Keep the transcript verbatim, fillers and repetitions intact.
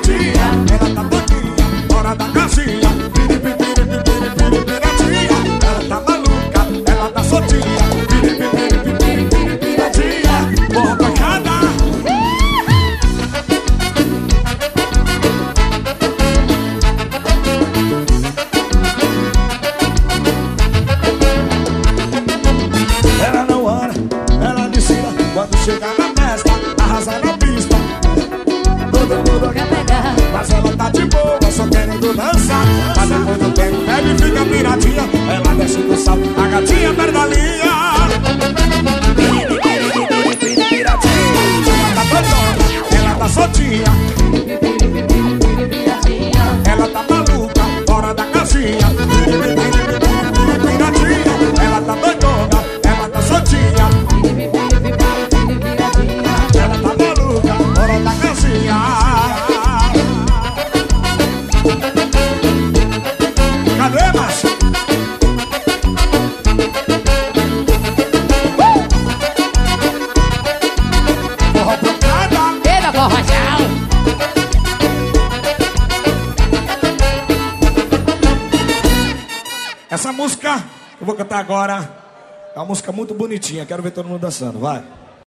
piratinha. Ela tá doidinha, fora da casinha. Piripipiripipiripiratinha. Ela tá maluca, ela tá soltinha. Piripipiripipiripiratinha. Porra pancada. Ela não anda, ela descila. Quando chega na festa, arrasa na pista. Todo mundo quer pegar, mas ela tá de boa, só querendo dançar. Mas depois do tempo, bebe e fica piratinha. Ela desce do sal, a gatinha perde a linha. Piratinha, ela tá doidona, ela tá soltinha. Ela tá maluca, fora da casinha. Piratinha, ela tá doidona, ela tá soltinha. Ela tá maluca, fora da casinha. Cadê, macho? Porra pancada. Eita, forrojão. Essa música eu vou cantar agora. É uma música muito bonitinha. Quero ver todo mundo dançando, vai.